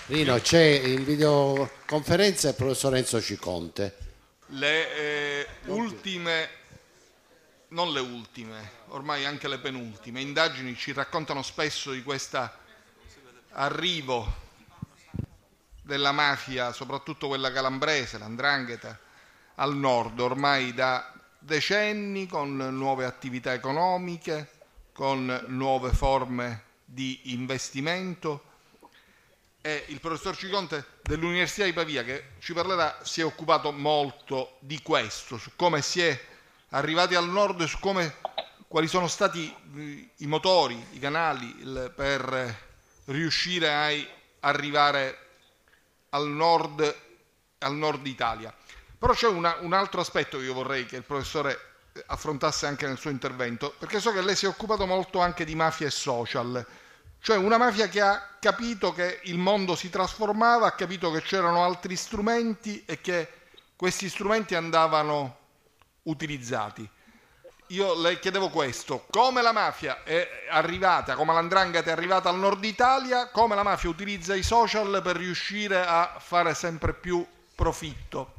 Rino, c'è in videoconferenza il professor Enzo Ciconte. Le ultime, non le ultime, ormai anche le penultime indagini ci raccontano spesso di questo arrivo della mafia, soprattutto quella calabrese, l''ndrangheta, al nord ormai da decenni, con nuove attività economiche, con nuove forme di investimento. E il professor Ciconte dell'Università di Pavia, che ci parlerà, si è occupato molto di questo, su come si è arrivati al nord e su quali sono stati i motori, i canali per riuscire a arrivare al nord Italia. Però c'è un altro aspetto che io vorrei che il professore affrontasse anche nel suo intervento, perché so che lei si è occupato molto anche di mafia e social, cioè una mafia che ha capito che il mondo si trasformava, ha capito che c'erano altri strumenti e che questi strumenti andavano utilizzati. Io le chiedevo questo: come la mafia è arrivata, come l''ndrangheta è arrivata al nord Italia, come la mafia utilizza i social per riuscire a fare sempre più profitto.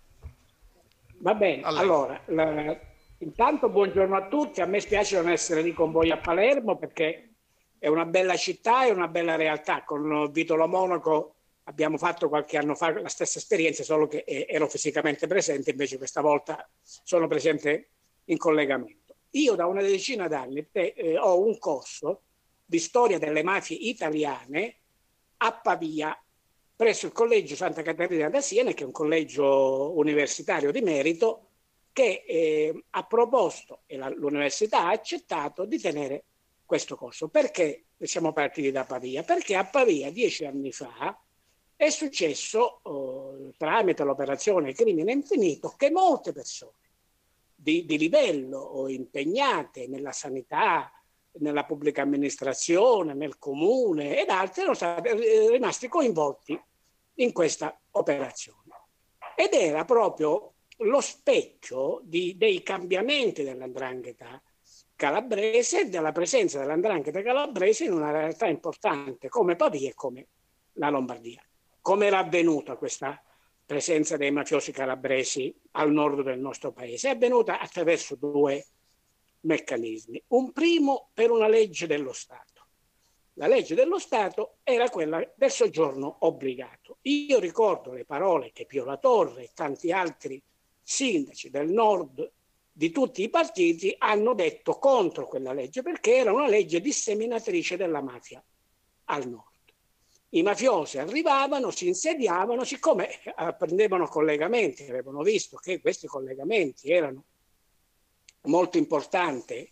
Va bene, A lei. allora, intanto buongiorno a tutti, a me spiace non essere lì con voi a Palermo perché è una bella città e una bella realtà. Con Vitolo Monaco abbiamo fatto qualche anno fa la stessa esperienza, solo che ero fisicamente presente, invece questa volta sono presente in collegamento. Io da una decina d'anni ho un corso di storia delle mafie italiane a Pavia, presso il Collegio Santa Caterina da Siena, che è un collegio universitario di merito, che ha proposto e l'università ha accettato di tenere questo corso. Perché siamo partiti da Pavia? Perché a Pavia 10 anni fa è successo, tramite l'operazione Crimine Infinito, che molte persone di livello impegnate nella sanità, nella pubblica amministrazione, nel comune ed altri erano stati rimasti coinvolti in questa operazione. Ed era proprio lo specchio dei cambiamenti dell''ndrangheta calabrese e della presenza dell''ndrangheta calabrese in una realtà importante come Pavia e come la Lombardia. Come era avvenuta questa presenza dei mafiosi calabresi al nord del nostro paese? È avvenuta attraverso due meccanismi. Un primo, per una legge dello Stato. La legge dello Stato era quella del soggiorno obbligato. Io ricordo le parole che Pio La Torre e tanti altri sindaci del nord di tutti i partiti hanno detto contro quella legge, perché era una legge disseminatrice della mafia al nord. I mafiosi arrivavano, si insediavano, siccome prendevano collegamenti, avevano visto che questi collegamenti erano molto importanti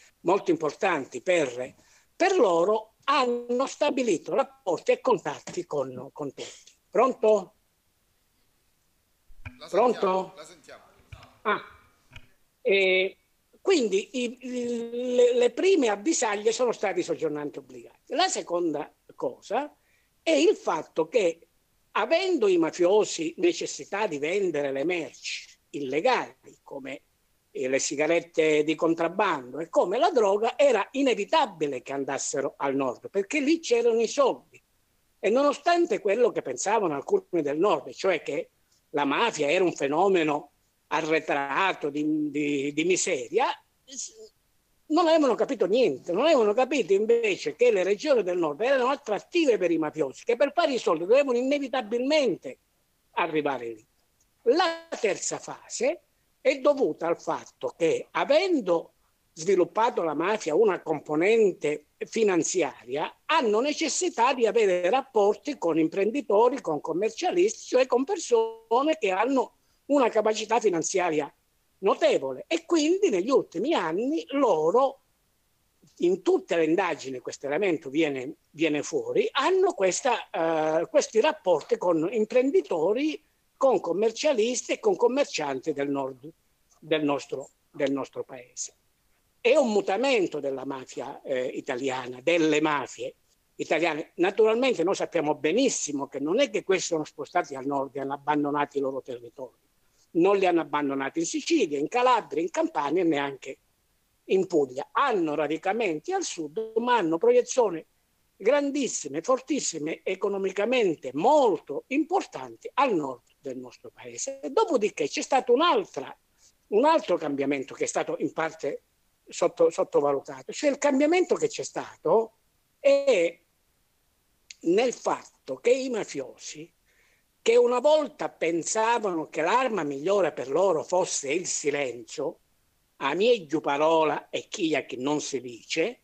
per loro, hanno stabilito rapporti e contatti con tutti. Pronto? Pronto? La sentiamo. Ah. Quindi le prime avvisaglie sono stati i soggiornanti obbligati. La seconda cosa è il fatto che, avendo i mafiosi necessità di vendere le merci illegali, come le sigarette di contrabbando e come la droga, era inevitabile che andassero al nord, perché lì c'erano i soldi. E nonostante quello che pensavano alcuni del nord, cioè che la mafia era un fenomeno arretrato di miseria, non avevano capito niente. Non avevano capito invece che le regioni del nord erano attrattive per i mafiosi, che per fare i soldi dovevano inevitabilmente arrivare lì. La terza fase è dovuta al fatto che, avendo sviluppato la mafia una componente finanziaria, hanno necessità di avere rapporti con imprenditori, con commercialisti, cioè con persone che hanno una capacità finanziaria notevole. E quindi negli ultimi anni loro, in tutte le indagini questo elemento viene fuori, hanno questi rapporti con imprenditori, con commercialisti e con commercianti del nord del nostro paese. È un mutamento della mafia italiana, delle mafie italiane. Naturalmente noi sappiamo benissimo che non è che questi sono spostati al nord e hanno abbandonato i loro territori. Non li hanno abbandonati in Sicilia, in Calabria, in Campania e neanche in Puglia. Hanno radicamenti al sud, ma hanno proiezione grandissime, fortissime, economicamente molto importanti al nord del nostro paese. Dopodiché c'è stato un altro cambiamento che è stato in parte sottovalutato, cioè il cambiamento che c'è stato è nel fatto che i mafiosi, che una volta pensavano che l'arma migliore per loro fosse il silenzio, a mieggio parola e chi a chi non si dice,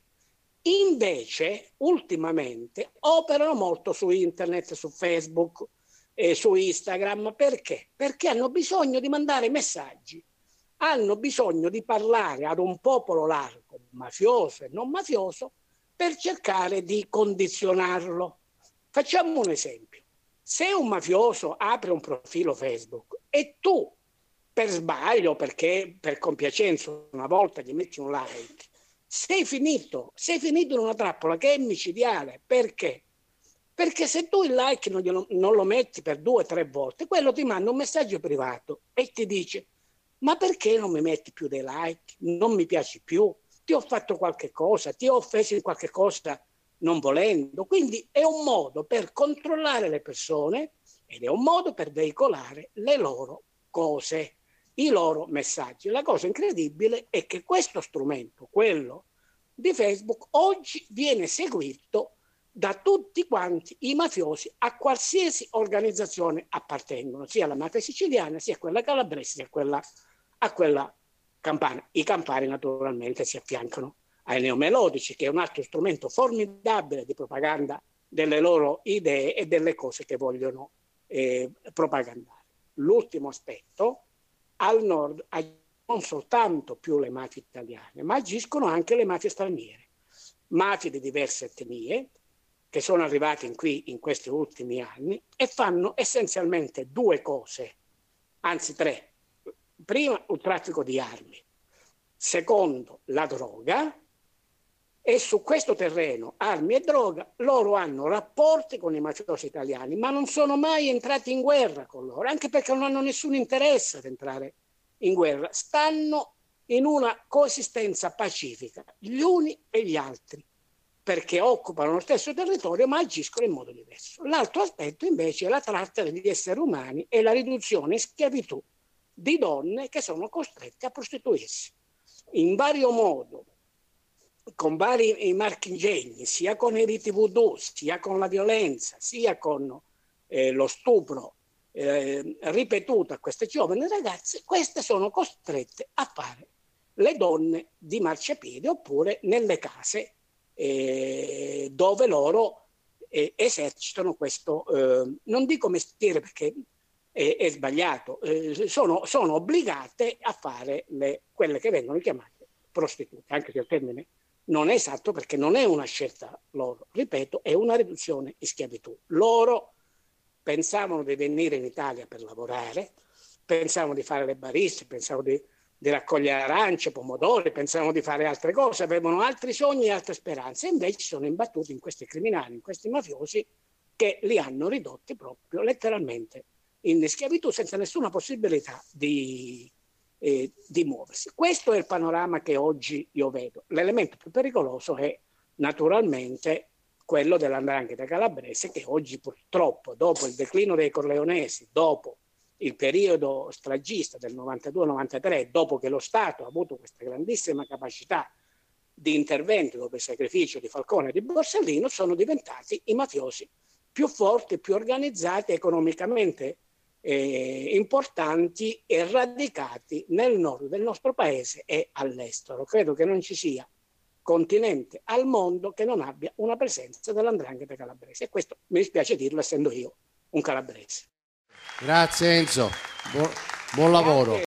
invece ultimamente operano molto su internet, su Facebook, su Instagram. Perché? Perché hanno bisogno di mandare messaggi, hanno bisogno di parlare ad un popolo largo, mafioso e non mafioso, per cercare di condizionarlo. Facciamo un esempio. Se un mafioso apre un profilo Facebook e tu per sbaglio, perché per compiacenza una volta gli metti un like, sei finito in una trappola che è micidiale. Perché? Perché se tu il like non lo metti per 2 o 3 volte, quello ti manda un messaggio privato e ti dice: ma perché non mi metti più dei like? Non mi piaci più? Ti ho fatto qualche cosa? Ti ho offeso in qualche cosa non volendo? Quindi è un modo per controllare le persone ed è un modo per veicolare le loro cose, i loro messaggi. La cosa incredibile è che questo strumento, quello di Facebook, oggi viene seguito da tutti quanti i mafiosi a qualsiasi organizzazione appartengono, sia la mafia siciliana, sia quella calabrese, sia a quella campana. I campani naturalmente si affiancano ai neomelodici, che è un altro strumento formidabile di propaganda delle loro idee e delle cose che vogliono propagandare. L'ultimo aspetto: al nord non soltanto più le mafie italiane, ma agiscono anche le mafie straniere, mafie di diverse etnie che sono arrivate qui in questi ultimi anni e fanno essenzialmente 2 cose, anzi 3. Prima, il traffico di armi, secondo, la droga. E su questo terreno, armi e droga, loro hanno rapporti con i mafiosi italiani, ma non sono mai entrati in guerra con loro, anche perché non hanno nessun interesse ad entrare in guerra. Stanno in una coesistenza pacifica, gli uni e gli altri, perché occupano lo stesso territorio ma agiscono in modo diverso. L'altro aspetto invece è la tratta degli esseri umani e la riduzione in schiavitù di donne che sono costrette a prostituirsi in vario modo, con vari marchingegni, sia con i riti voodoo, sia con la violenza, sia con lo stupro ripetuto a queste giovani ragazze. Queste sono costrette a fare le donne di marciapiede oppure nelle case dove loro esercitano questo, non dico mestiere perché è sbagliato, sono obbligate a fare quelle che vengono chiamate prostitute, anche se il termine non è esatto perché non è una scelta loro, ripeto, è una riduzione in schiavitù. Loro pensavano di venire in Italia per lavorare, pensavano di fare le bariste, pensavano di raccogliere arance, pomodori, pensavano di fare altre cose, avevano altri sogni e altre speranze, invece sono imbattuti in questi criminali, in questi mafiosi che li hanno ridotti proprio letteralmente in schiavitù senza nessuna possibilità di muoversi. Questo è il panorama che oggi io vedo. L'elemento più pericoloso è naturalmente quello dell''ndrangheta calabrese, che oggi purtroppo, dopo il declino dei corleonesi, dopo il periodo stragista del 92-93, dopo che lo Stato ha avuto questa grandissima capacità di intervento dopo il sacrificio di Falcone e di Borsellino, sono diventati i mafiosi più forti, più organizzati, economicamente importanti e radicati nel nord del nostro paese e all'estero. Credo che non ci sia continente al mondo che non abbia una presenza dell''ndrangheta calabrese, e questo mi dispiace dirlo essendo io un calabrese. Grazie Enzo, buon lavoro.